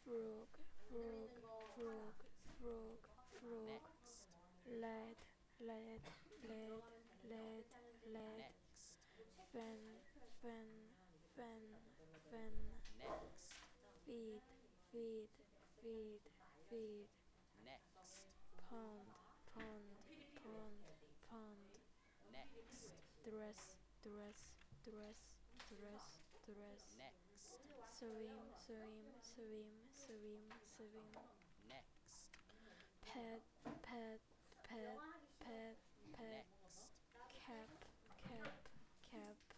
frog, frog, frog, frog, frog, Next. lad, lad, lad, lad, lad, Next. fan, fan, fan, fan, Next. feed, feed, feed, feed, Next. pond, pond, pond, pond, Next. dress, dress, dress, dress, dress, Next. swim, swim, swim, swim, swim, Next. pet, pet, pet, pet, pet, Next. cap, cap, cap,